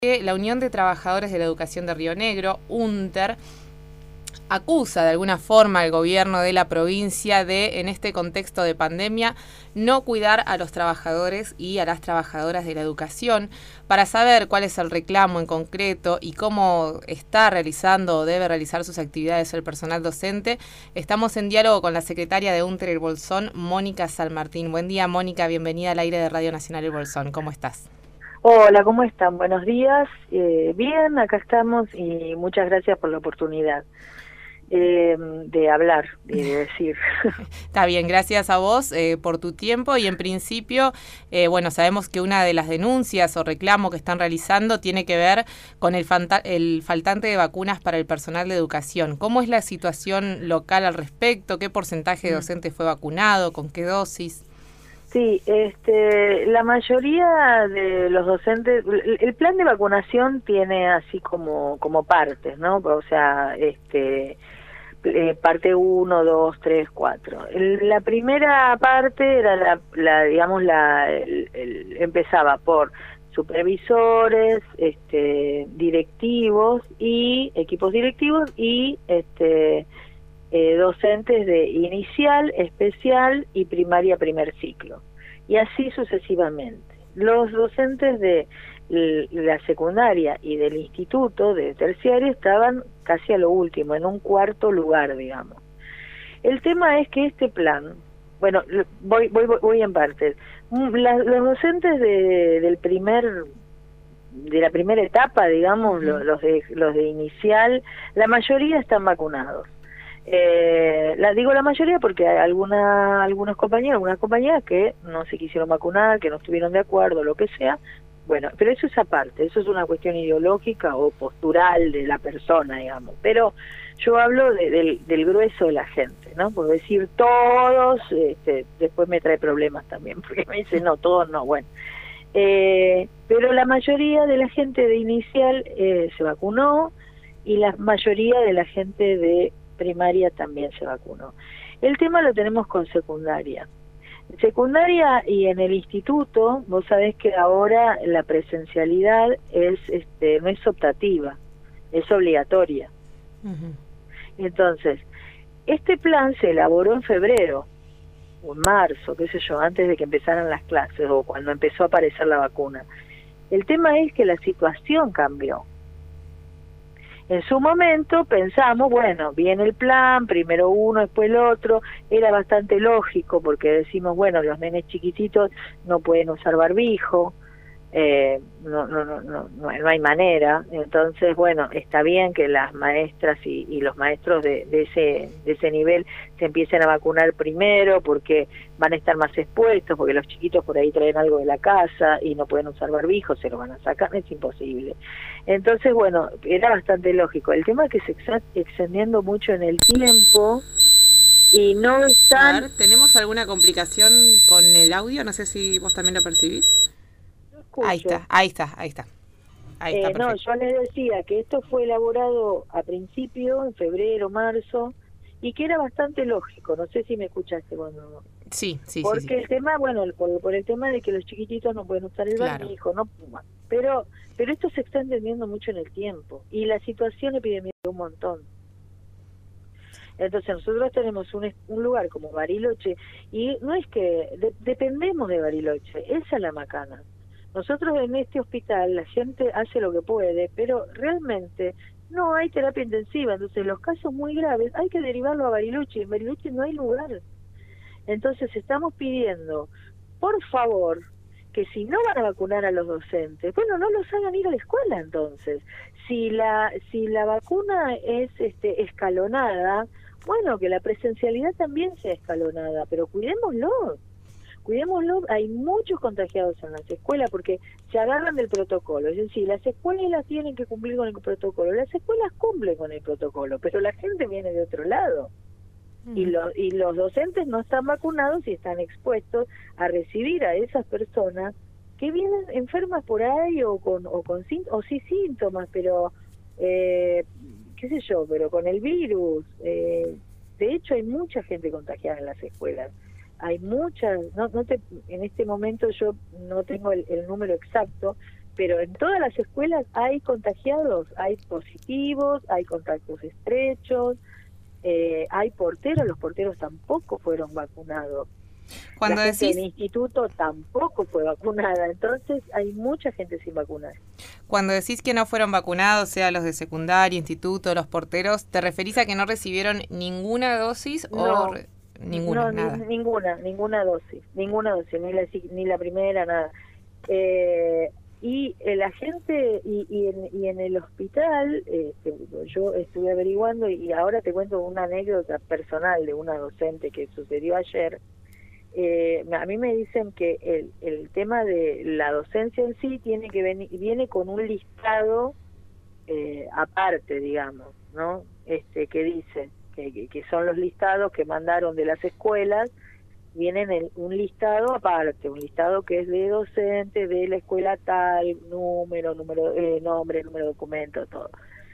La Unión de Trabajadores de la Educación de Río Negro, UNTER, acusa de alguna forma al gobierno de la provincia de, en este contexto de pandemia, no cuidar a los trabajadores y a las trabajadoras de la educación. Para saber cuál es el reclamo en concreto y cómo está realizando o debe realizar sus actividades el personal docente, estamos en diálogo con la secretaria de UNTER El Bolsón, Mónica San Martín. Buen día, Mónica, bienvenida al aire de Radio Nacional El Bolsón. ¿Cómo estás? Hola, ¿cómo están? Buenos días. Bien, acá estamos y muchas gracias por la oportunidad de hablar y de decir. Está bien, gracias a vos por tu tiempo y en principio, bueno, sabemos que una de las denuncias o reclamos que están realizando tiene que ver con el faltante de vacunas para el personal de educación. ¿Cómo es la situación local al respecto? ¿Qué porcentaje de docentes fue vacunado? ¿Con qué dosis? Sí, la mayoría de los docentes, el plan de vacunación tiene así como partes, ¿no? O sea, parte 1, 2, 3, 4. La primera parte era empezaba por supervisores, directivos y equipos directivos y docentes de inicial, especial y primaria primer ciclo, y así sucesivamente. Los docentes de la secundaria y del instituto de terciario estaban casi a lo último, en un cuarto lugar, digamos. El tema es que este plan, bueno, voy en partes. Los docentes de la primera etapa, digamos, los de inicial, la mayoría están vacunados. Digo la mayoría porque hay algunos compañeros, algunas compañeras que no se quisieron vacunar, que no estuvieron de acuerdo, lo que sea. Bueno, pero eso es aparte, eso es una cuestión ideológica o postural de la persona, digamos. Pero yo hablo del grueso de la gente, ¿no? Por decir todos, después me trae problemas también, porque me dicen, no, todos no, bueno. Pero la mayoría de la gente de inicial se vacunó y la mayoría de la gente de primaria también se vacunó. El tema lo tenemos con secundaria. En secundaria y en el instituto, vos sabés que ahora la presencialidad no es optativa, es obligatoria. Entonces, este plan se elaboró en febrero o en marzo, qué sé yo, antes de que empezaran las clases o cuando empezó a aparecer la vacuna. El tema es que la situación cambió. En su momento pensamos, bueno, viene el plan, primero uno, después el otro, era bastante lógico porque decimos, bueno, los nenes chiquititos no pueden usar barbijo, no hay manera. Entonces, bueno, está bien que las maestras y los maestros de ese nivel se empiecen a vacunar primero porque van a estar más expuestos, porque los chiquitos por ahí traen algo de la casa y no pueden usar barbijo, se lo van a sacar, es imposible. Entonces, bueno, era bastante lógico. El tema es que se está extendiendo mucho en el tiempo y no están... A ver, ¿tenemos alguna complicación con el audio? No sé si vos también lo percibís. Ahí está. No, yo les decía que esto fue elaborado a principio, en febrero, marzo, y que era bastante lógico. No sé si me escuchaste cuando... Sí. Porque el tema, bueno, por el tema de que los chiquititos no pueden usar el barbijo, no, pero esto se está entendiendo mucho en el tiempo, y la situación epidemiológica un montón. Entonces nosotros tenemos un lugar como Bariloche, y no es que dependemos de Bariloche, esa es la macana. Nosotros en este hospital la gente hace lo que puede, pero realmente no hay terapia intensiva, entonces los casos muy graves hay que derivarlo a Bariloche, en Bariloche no hay lugar. Entonces estamos pidiendo, por favor, que si no van a vacunar a los docentes, bueno, no los hagan ir a la escuela entonces. Si la vacuna es escalonada, bueno, que la presencialidad también sea escalonada, pero cuidémoslo, hay muchos contagiados en las escuelas porque se agarran del protocolo, es decir, las escuelas tienen que cumplir con el protocolo, las escuelas cumplen con el protocolo, pero la gente viene de otro lado. Y los docentes no están vacunados y están expuestos a recibir a esas personas que vienen enfermas por ahí o sí síntomas, pero qué sé yo, pero con el virus. De hecho hay mucha gente contagiada en las escuelas. Hay muchas, en este momento yo no tengo el número exacto, pero en todas las escuelas hay contagiados, hay positivos, hay contactos estrechos, hay porteros, los porteros tampoco fueron vacunados. Cuando La gente decís, del instituto tampoco fue vacunada, entonces hay mucha gente sin vacunar. cuando decís que no fueron vacunados, sea los de secundaria, instituto, los porteros, ¿te referís a que no recibieron ninguna dosis No, o ninguna, no, nada? ninguna dosis, ni la primera, nada. Y la gente, y en el hospital, yo estuve averiguando y ahora te cuento una anécdota personal de una docente que sucedió ayer. A mí me dicen que el tema de la docencia en sí viene con un listado aparte, digamos, ¿no? Que dice que son los listados que mandaron de las escuelas, vienen un listado aparte, un listado que es de docentes de la escuela tal, nombre, número de documento, todo.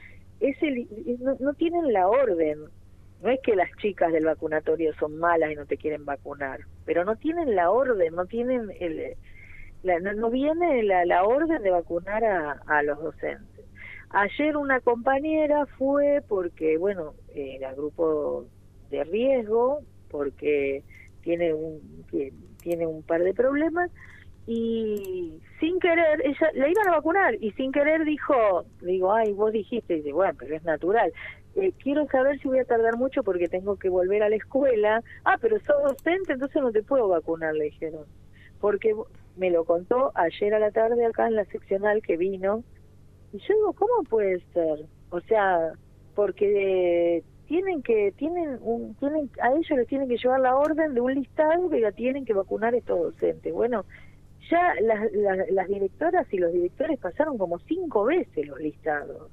No tienen la orden. No es que las chicas del vacunatorio son malas y no te quieren vacunar, pero no tienen la orden, no tienen no viene la orden de vacunar a los docentes. Ayer una compañera fue porque, bueno, era grupo de riesgo, porque tiene un par de problemas, y sin querer, ella la iban a vacunar, y sin querer digo, ay, vos dijiste, y dice, bueno, pero es natural. Quiero saber si voy a tardar mucho porque tengo que volver a la escuela. Ah, pero sos docente, entonces no te puedo vacunar, le dijeron. Porque me lo contó ayer a la tarde acá en la seccional que vino. Y yo digo, ¿cómo puede ser? O sea, porque a ellos les tienen que llevar la orden de un listado que ya tienen que vacunar a estos docentes. Bueno, ya las directoras y los directores pasaron como 5 veces los listados.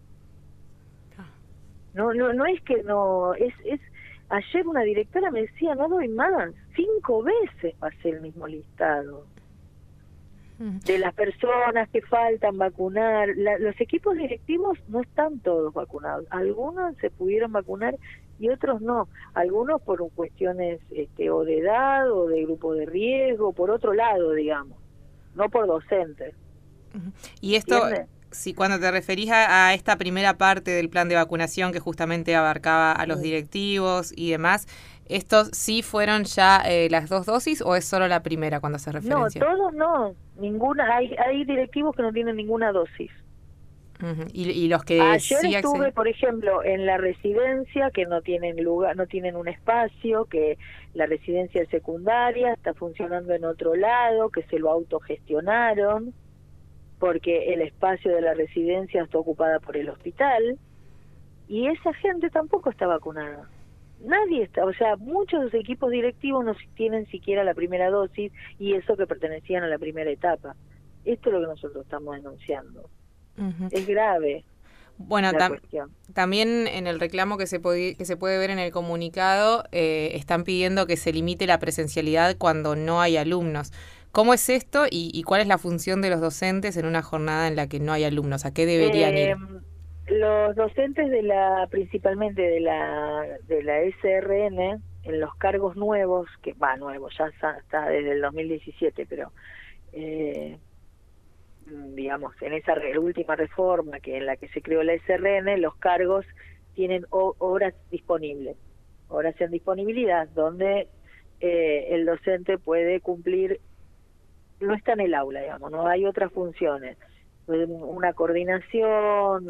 No es que no, ayer una directora me decía, no doy más, 5 veces pasé el mismo listado de las personas que faltan vacunar. Los equipos directivos no están todos vacunados, algunos se pudieron vacunar y otros no, algunos por cuestiones o de edad o de grupo de riesgo, por otro lado, digamos, no por docentes. Y esto, si cuando te referís a esta primera parte del plan de vacunación que justamente abarcaba a los directivos y demás, ¿estos sí fueron ya las 2 dosis o es solo la primera cuando se referencia? No, todos no, ninguna. Hay directivos que no tienen ninguna dosis. Y los que ayer estuve, por ejemplo, en la residencia, que no tienen lugar, no tienen un espacio, que la residencia secundaria está funcionando en otro lado, que se lo autogestionaron, porque el espacio de la residencia está ocupada por el hospital, y esa gente tampoco está vacunada. Nadie está, o sea, muchos equipos directivos no tienen siquiera la primera dosis, y eso que pertenecían a la primera etapa. Esto es lo que nosotros estamos denunciando. Es grave. Bueno, también en el reclamo que se puede ver en el comunicado, están pidiendo que se limite la presencialidad cuando no hay alumnos. ¿Cómo es esto y cuál es la función de los docentes en una jornada en la que no hay alumnos? ¿A qué deberían ir? Los docentes principalmente de la SRN, en los cargos nuevos, nuevos, ya está desde el 2017, pero digamos, en esa última reforma en la que se creó la SRN, los cargos tienen horas disponibles, horas en disponibilidad, donde el docente puede cumplir, no está en el aula, digamos, no hay otras funciones, una coordinación,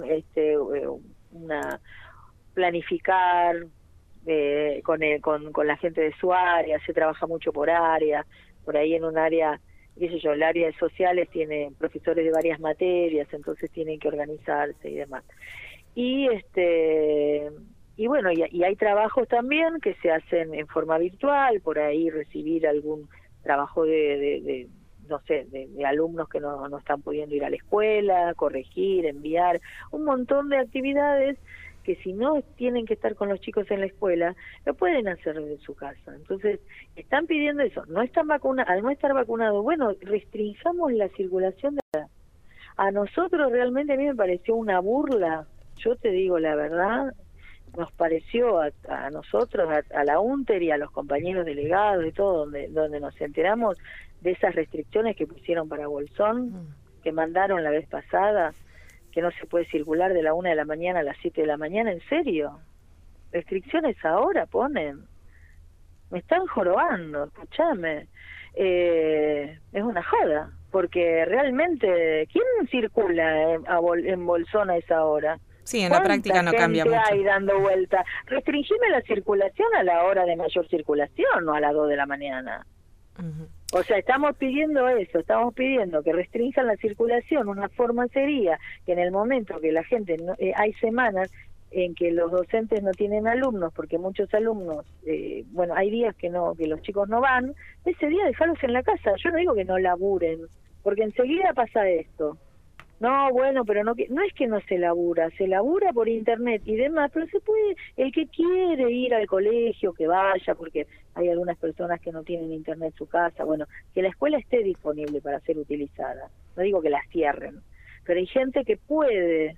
planificar con la gente de su área, se trabaja mucho por área, por ahí en un área, qué sé yo, el área de sociales tiene profesores de varias materias, entonces tienen que organizarse y demás. Y bueno, y hay trabajos también que se hacen en forma virtual, por ahí recibir algún trabajo de no sé, de alumnos que no están pudiendo ir a la escuela, corregir, enviar, un montón de actividades que si no tienen que estar con los chicos en la escuela, lo pueden hacer desde su casa. Entonces, están pidiendo eso, no están vacunados, al no estar vacunados, bueno, restringamos la circulación a nosotros realmente a mí me pareció una burla, yo te digo la verdad, nos pareció a nosotros, a la UNTER y a los compañeros delegados y todo, donde nos enteramos de esas restricciones que pusieron para Bolsón, que mandaron la vez pasada, que no se puede circular de la 1 de la mañana a las 7 de la mañana, ¿en serio? Restricciones ahora ponen. Me están jorobando, escúchame. Es una joda, porque realmente, ¿quién circula en Bolsón a esa hora? Sí, en la práctica no cambia mucho. Hay dando vuelta? Restringime la circulación a la hora de mayor circulación, no a las 2 de la mañana. O sea, estamos pidiendo eso, estamos pidiendo que restrinjan la circulación. Una forma sería que en el momento que la gente, hay semanas en que los docentes no tienen alumnos, porque muchos alumnos, bueno, hay días que los chicos no van, ese día dejarlos en la casa. Yo no digo que no laburen, porque enseguida pasa esto. No, bueno, pero no es que no se labura por internet y demás, pero se puede, el que quiere ir al colegio, que vaya, porque hay algunas personas que no tienen internet en su casa, bueno, que la escuela esté disponible para ser utilizada, no digo que la cierren, pero hay gente que puede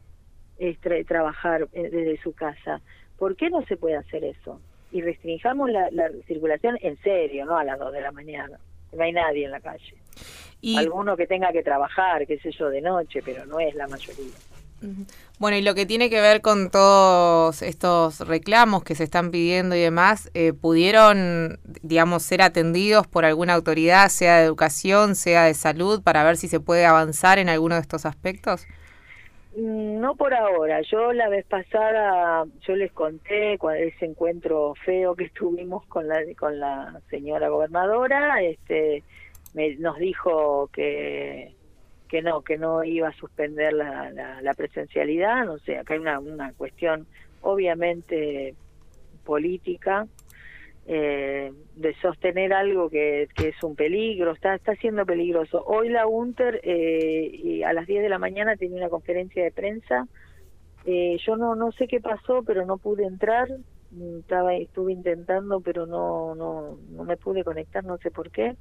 trabajar desde su casa. ¿Por qué no se puede hacer eso? Y restringamos la circulación en serio, no a las 2 de la mañana, no hay nadie en la calle. Alguno que tenga que trabajar, qué sé yo, de noche, pero no es la mayoría. Bueno, y lo que tiene que ver con todos estos reclamos que se están pidiendo y demás, ¿pudieron, digamos, ser atendidos por alguna autoridad, sea de educación, sea de salud, para ver si se puede avanzar en alguno de estos aspectos? No por ahora. Yo la vez pasada, yo les conté ese encuentro feo que tuvimos con la señora gobernadora, nos dijo que no iba a suspender la presencialidad, no sé, acá hay una cuestión obviamente política, de sostener algo que es un peligro, está siendo peligroso. Hoy la UNTER a las 10 de la mañana tenía una conferencia de prensa, yo no sé qué pasó, pero no pude entrar, estuve intentando, pero no me pude conectar, no sé por qué.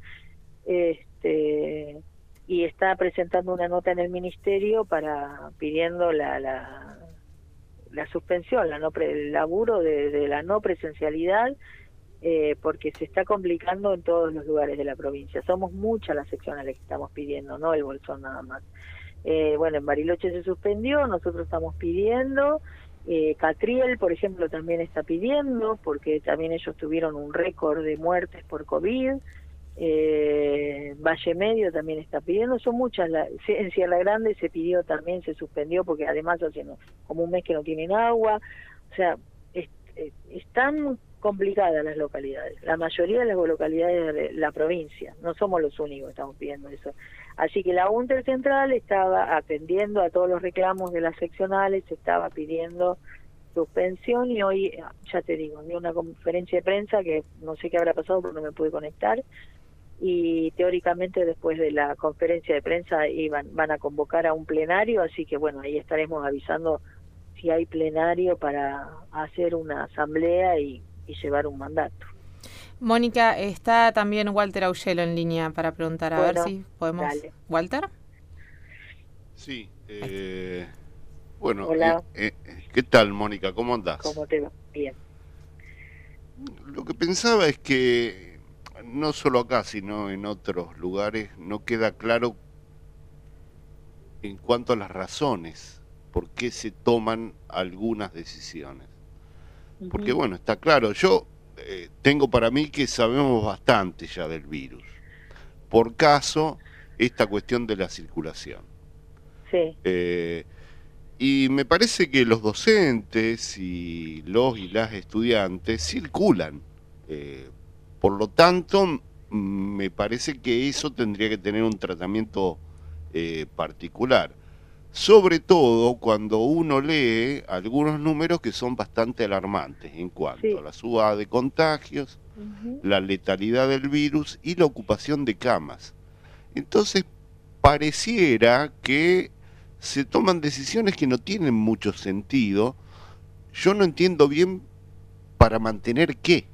Y está presentando una nota en el ministerio pidiendo la suspensión, el laburo de la no presencialidad, porque se está complicando en todos los lugares de la provincia. Somos muchas las seccionales que estamos pidiendo, no el Bolsón nada más. Bueno, en Bariloche se suspendió, nosotros estamos pidiendo, Catriel, por ejemplo, también está pidiendo, porque también ellos tuvieron un récord de muertes por COVID. Valle Medio también está pidiendo, son muchas. En Sierra Grande se pidió también, se suspendió, porque además hace como un mes que no tienen agua. O sea, están complicadas las localidades, la mayoría de las localidades de la provincia, no somos los únicos que estamos pidiendo eso. Así que la UNTER Central estaba atendiendo a todos los reclamos de las seccionales, estaba pidiendo suspensión, y hoy, ya te digo, dio una conferencia de prensa que no sé qué habrá pasado porque no me pude conectar, y teóricamente después de la conferencia de prensa van a convocar a un plenario, así que bueno, ahí estaremos avisando si hay plenario para hacer una asamblea y llevar un mandato. Mónica, está también Walter Augello en línea para preguntar, a ver si podemos... Dale. ¿Walter? Sí, bueno, hola. ¿Qué tal, Mónica? ¿Cómo andás? ¿Cómo te va? Bien. Lo que pensaba es que no solo acá, sino en otros lugares, no queda claro en cuanto a las razones por qué se toman algunas decisiones. Porque bueno, está claro, yo tengo para mí que sabemos bastante ya del virus. Por caso, esta cuestión de la circulación. Sí. Y me parece que los docentes y las estudiantes circulan. Por lo tanto, me parece que eso tendría que tener un tratamiento particular. Sobre todo cuando uno lee algunos números que son bastante alarmantes en cuanto a la suba de contagios, la letalidad del virus y la ocupación de camas. Entonces, pareciera que se toman decisiones que no tienen mucho sentido. Yo no entiendo bien para mantener qué.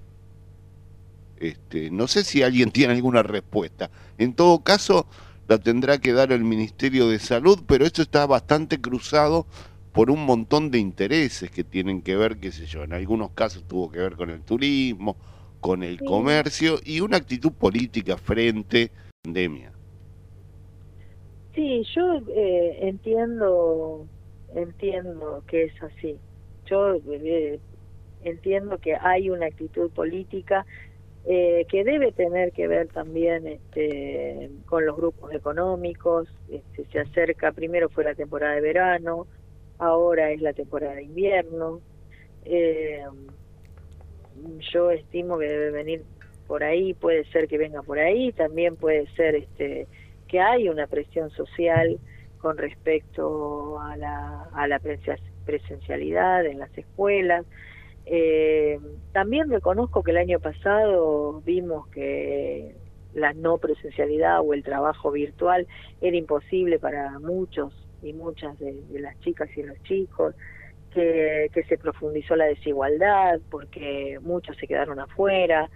No sé si alguien tiene alguna respuesta. En todo caso, la tendrá que dar el Ministerio de Salud, pero esto está bastante cruzado por un montón de intereses que tienen que ver, qué sé yo, en algunos casos tuvo que ver con el turismo, con el comercio y una actitud política frente a la pandemia. Sí, yo entiendo que es así. Yo entiendo que hay una actitud política que debe tener que ver también con los grupos económicos. Se acerca, primero fue la temporada de verano, ahora es la temporada de invierno. Eh, yo estimo que debe venir por ahí, puede ser que venga por ahí, también puede ser que hay una presión social con respecto a la presencialidad en las escuelas. También reconozco que el año pasado vimos que la no presencialidad o el trabajo virtual era imposible para muchos y muchas de las chicas y los chicos, que se profundizó la desigualdad porque muchos se quedaron afuera.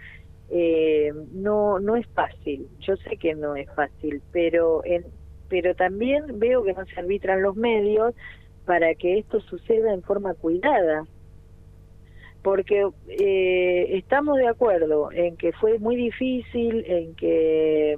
No es fácil, yo sé que no es fácil, pero también veo que no se arbitran los medios para que esto suceda en forma cuidada, porque estamos de acuerdo en que fue muy difícil, en que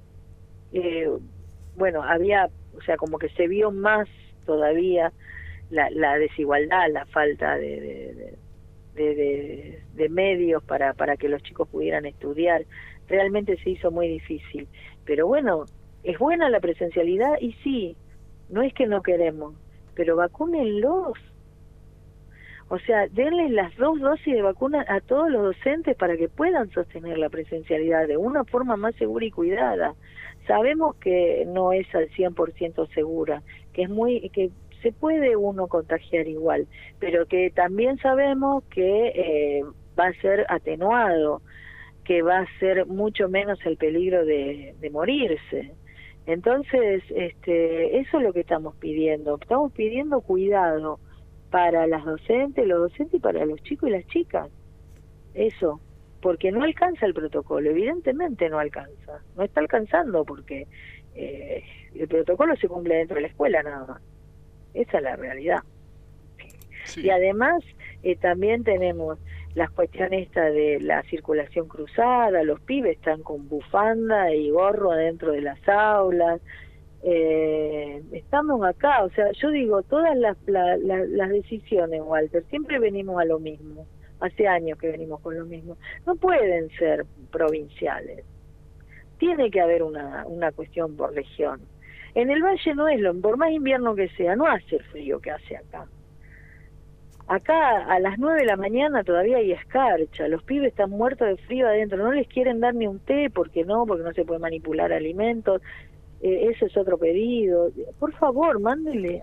bueno, había, o sea, como que se vio más todavía la desigualdad, la falta de medios para que los chicos pudieran estudiar. Realmente se hizo muy difícil, pero bueno, es buena la presencialidad y sí, no es que no queremos, pero vacúnenlos. O sea, denles las 2 dosis de vacuna a todos los docentes para que puedan sostener la presencialidad de una forma más segura y cuidada. Sabemos que no es al 100% segura, que se puede uno contagiar igual, pero que también sabemos que va a ser atenuado, que va a ser mucho menos el peligro de morirse. Entonces, eso es lo que estamos pidiendo cuidado para las docentes, los docentes y para los chicos y las chicas. Eso, porque no alcanza el protocolo, evidentemente no alcanza, no está alcanzando porque el protocolo se cumple dentro de la escuela nada más. Esa es la realidad. Sí. Y además también tenemos las cuestiones de la circulación cruzada, los pibes están con bufanda y gorro adentro de las aulas. Estamos acá, o sea, yo digo, todas las decisiones, Walter, siempre venimos a lo mismo, hace años que venimos con lo mismo, no pueden ser provinciales, tiene que haber una cuestión por región. En el valle no es por más invierno que sea, no hace el frío que hace acá. Acá a las 9 de la mañana todavía hay escarcha, los pibes están muertos de frío adentro, no les quieren dar ni un té, porque no se puede manipular alimentos. Ese es otro pedido. Por favor, manden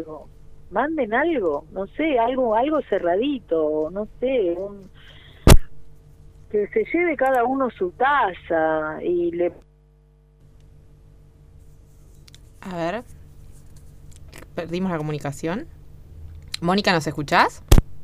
algo, no sé, algo cerradito, no sé, que se lleve cada uno su taza y le... A ver, perdimos la comunicación. Mónica, ¿nos escuchás?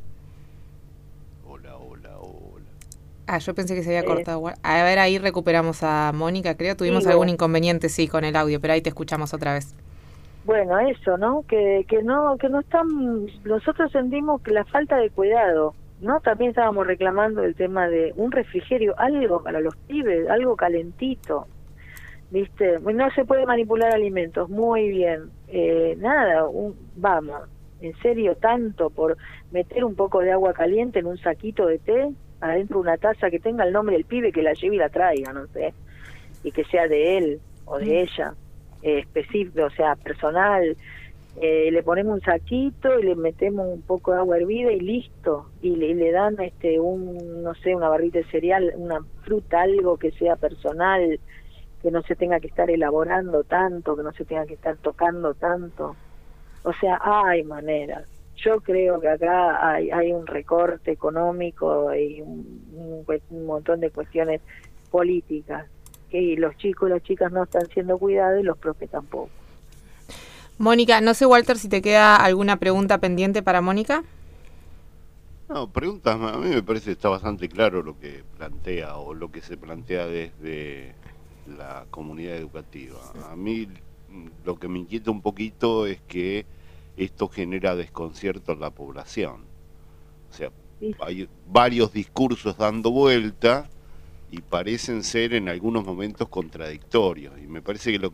Hola. Yo pensé que se había cortado. A ver, ahí recuperamos a Mónica, creo. Tuvimos algún inconveniente, sí, con el audio, pero ahí te escuchamos otra vez. Bueno, eso, ¿no? Que no están... Nosotros sentimos que la falta de cuidado, ¿no? También estábamos reclamando el tema de un refrigerio, algo para los pibes, algo calentito, ¿viste? No se puede manipular alimentos, muy bien. Vamos, en serio, tanto por meter un poco de agua caliente en un saquito de té, adentro de una taza que tenga el nombre del pibe, que la lleve y la traiga, no sé, y que sea de él o de ella, específico, o sea, personal. Le ponemos un saquito y le metemos un poco de agua hervida y listo, y le dan no sé, una barrita de cereal, una fruta, algo que sea personal, que no se tenga que estar elaborando tanto, que no se tenga que estar tocando tanto. O sea, hay maneras. Yo creo que acá hay un recorte económico y un montón de cuestiones políticas, que los chicos y las chicas no están siendo cuidados y los profes tampoco. Mónica, no sé, Walter, si te queda alguna pregunta pendiente para Mónica. No, preguntas, a mí me parece que está bastante claro lo que plantea o lo que se plantea desde la comunidad educativa. A mí lo que me inquieta un poquito es que esto genera desconcierto en la población. O sea, hay varios discursos dando vuelta y parecen ser en algunos momentos contradictorios. Y me parece que lo que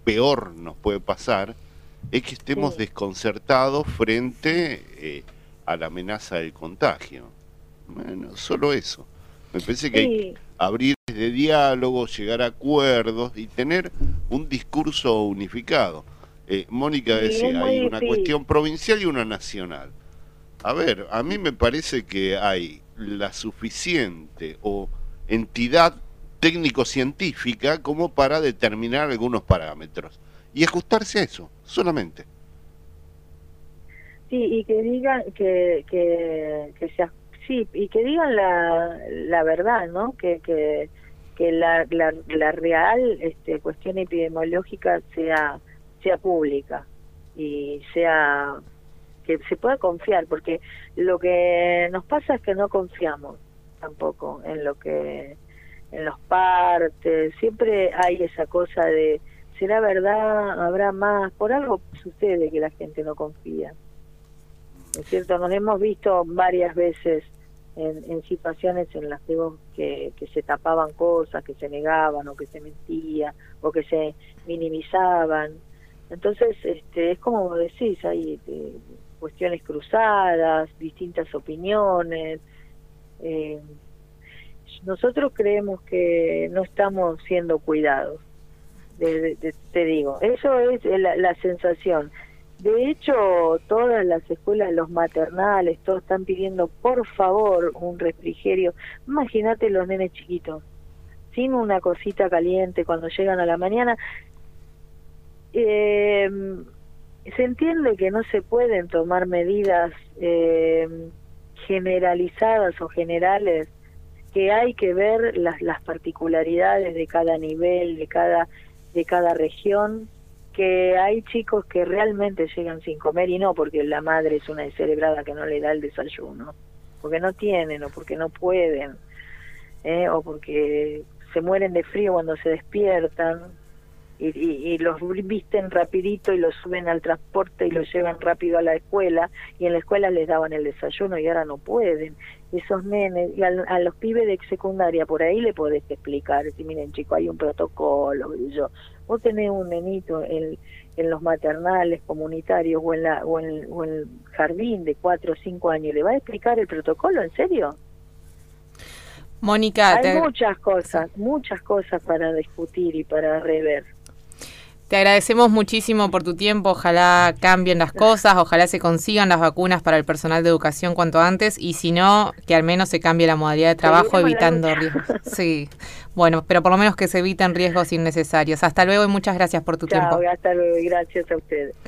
peor nos puede pasar es que estemos desconcertados frente a la amenaza del contagio. Bueno, solo eso. Me parece que hay que abrir de diálogo, llegar a acuerdos y tener un discurso unificado. Mónica decía, hay una cuestión provincial y una nacional. A ver, a mí me parece que hay la suficiente o entidad técnico-científica como para determinar algunos parámetros y ajustarse a eso, solamente. Sí, y que digan y que digan la verdad, ¿no? Que la real cuestión epidemiológica sea pública y sea que se pueda confiar, porque lo que nos pasa es que no confiamos tampoco en los partes, siempre hay esa cosa de ¿será verdad? ¿Habrá más? Por algo sucede que la gente no confía. ¿Es cierto? Nos hemos visto varias veces en situaciones en las que se tapaban cosas, que se negaban o que se mentía o que se minimizaban. Entonces, es como decís, hay cuestiones cruzadas, distintas opiniones. Nosotros creemos que no estamos siendo cuidados. Te digo, eso es la sensación. De hecho, todas las escuelas, los maternales, todos están pidiendo por favor un refrigerio. Imagínate los nenes chiquitos, sin una cosita caliente cuando llegan a la mañana. Se entiende que no se pueden tomar medidas generalizadas o generales, que hay que ver las particularidades de cada nivel, de cada región, que hay chicos que realmente llegan sin comer, y no porque la madre es una descerebrada que no le da el desayuno, porque no tienen o porque no pueden, o porque se mueren de frío cuando se despiertan y los visten rapidito y los suben al transporte y los llevan rápido a la escuela, y en la escuela les daban el desayuno y ahora no pueden. Esos nenes, y a los pibes de secundaria, por ahí le podés explicar, decir, miren chico, hay un protocolo, vos tenés un nenito en los maternales comunitarios o en el jardín de 4 o 5 años, ¿le va a explicar el protocolo? ¿En serio? Mónica, hay muchas cosas para discutir y para rever. Te agradecemos muchísimo por tu tiempo, ojalá cambien las cosas, ojalá se consigan las vacunas para el personal de educación cuanto antes, y si no, que al menos se cambie la modalidad de trabajo evitando riesgos. Sí, bueno, pero por lo menos que se eviten riesgos innecesarios. Hasta luego y muchas gracias por tu tiempo. Hasta luego y gracias a ustedes.